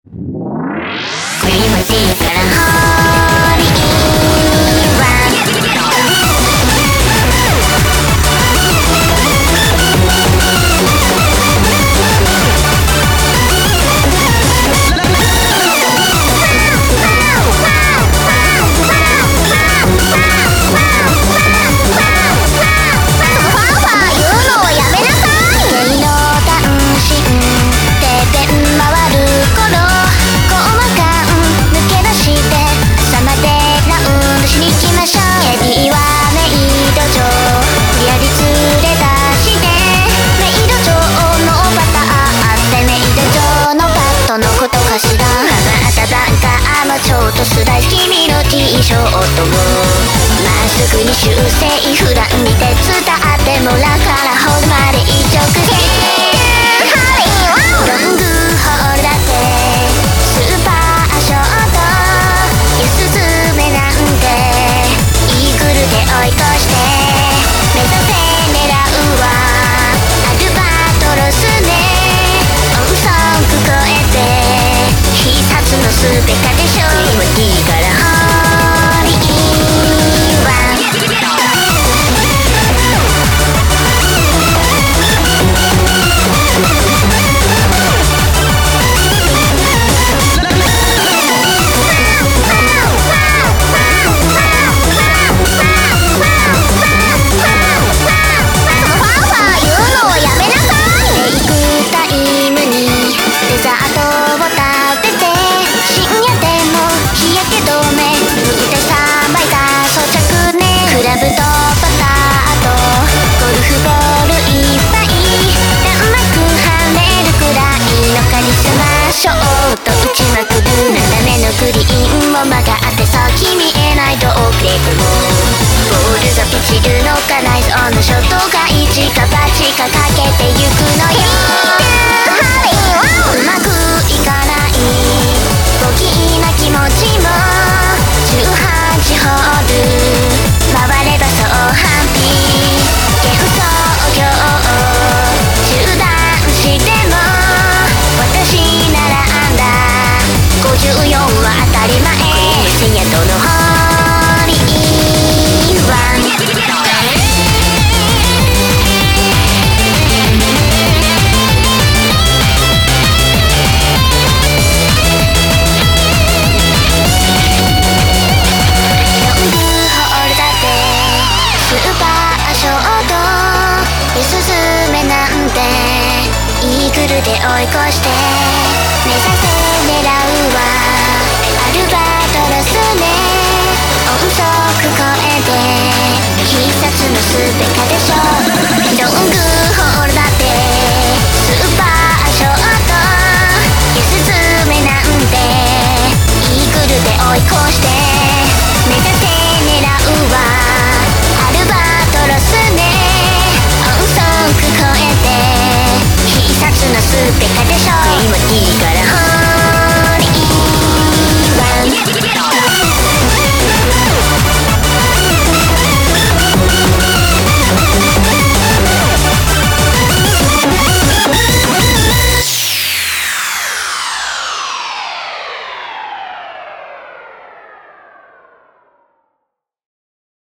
クリームティーからホーリーワンちょっとスライス君の T ショットをまっすぐに修正普段に手伝ってもらうからほんまで一直線ロングホールだってスーパーショート四つ目なんてイーグルで追い越して目指せ狙うはアルバトロスね音速超えて必殺のスペカでしょいいからホーリーワンショート打ちまくる斜めのグリーンも曲がって先見えないどうでもボールがピチるのかナイスオンのショットが一か八かかけてゆくのようまくいかないボギーな気持ちも18ホール回ればそう反比幻想郷中断しても私なら54は当たり前深夜とのホーリーワンロングホールだってスーパーショート四つ目なんてイーグルで追い越して目指せ狙うはアルバトロスね音速超えて必殺のスペカでしょロングホールだってスーパーショート四つ目なんてイーグルで追い越して目指せ狙うはアルバトロスね音速超えて必殺のスペカでしょ今いいから